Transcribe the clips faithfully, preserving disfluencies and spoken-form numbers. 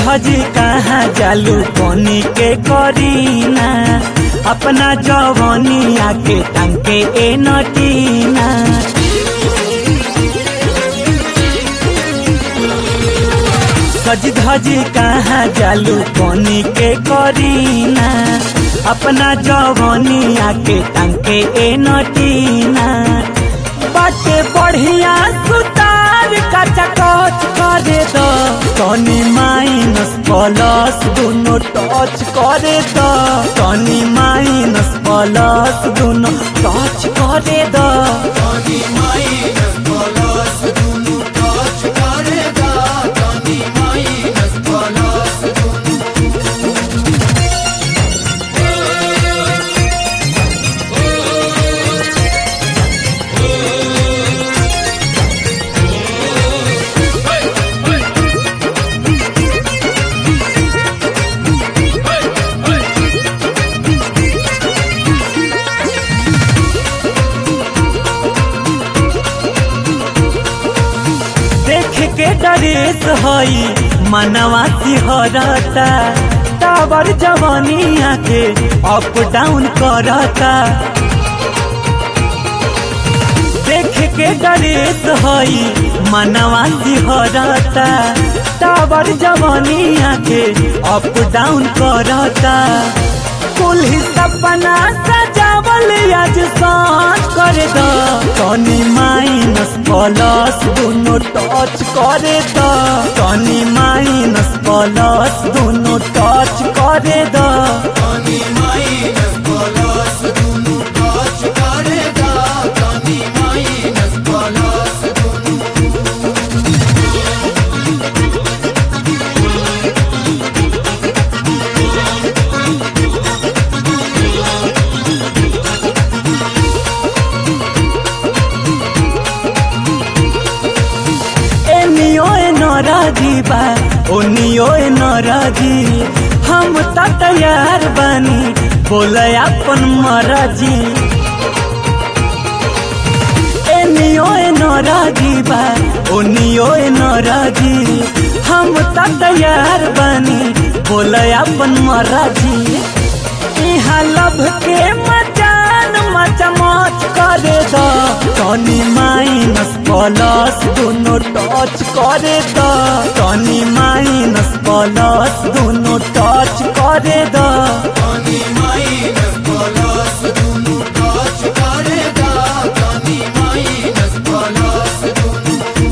धजी कहाँ जालू कोनी के करीना अपना जवानी आके टंके ए नटीना। सज धजी कहाँ जालू कोनी के करीना अपना जवानी आके टंके ए नटीना। बाटे बढ़िया सुतार कचा कच करे दो तनी माइनस प्लस दोनों टच करे दो तनी माइनस प्लस दोनों टच करे दो तनी माइनस प्लस दोनों टच करे दो तनी माइनस प्लस दोनों। के डरेस हई मनवा सिहरता टावर जवानी आके अप डाउन करता। देख के डरेस हई मनवा सिहरता टावर जवानी आके अप डाउन करता। कुल सपना सजावल आज सांझ कर दो तनी माइनस प्लस दोनों टच करे दो तनी माइनस प्लस दोनों टच करे दो तनी माइनस प्लस दोनों टच करे दो तनी माइनस प्लस दोनों। नराजी बा ओनियो नराजी हम त तैयार बानी बोले अपन मराजी। एनियो नराजी बा ओनियो नराजी हम त तैयार बानी बोले अपन मराजी। यहाँ लब के मचान मचमच करे दो तनी माइनस प्लस दोनों टच करे दो तनी माइनस प्लस दोनों टच करे दो तनी माइनस प्लस दोनों टच करे दो तनी माइनस प्लस दोनों।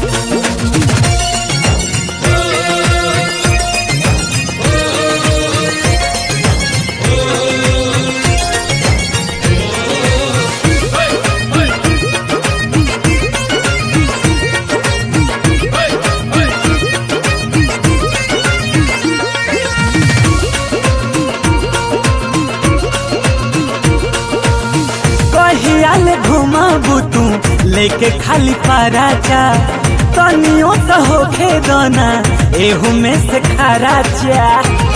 घुमाबू तू लेके खाली पराचा तनियो तो होखे दोना एहू में से खराचा।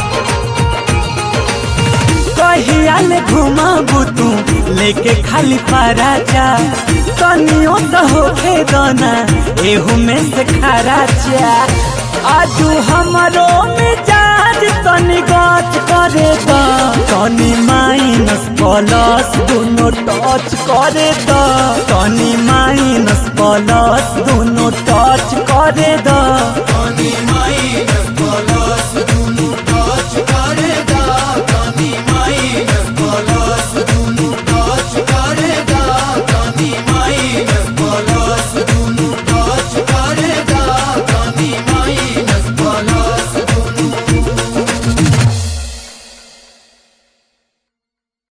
कहियाल घुमाबू तू लेके खाली पराचा तनियो तो होखे दोना एहू में से खराचा। आजू हमारो मिजाज तनी गच करे दो तनी माइनस प्लस दोनों टच करे दो तनी माइनस प्लस दोनों टच करे दो।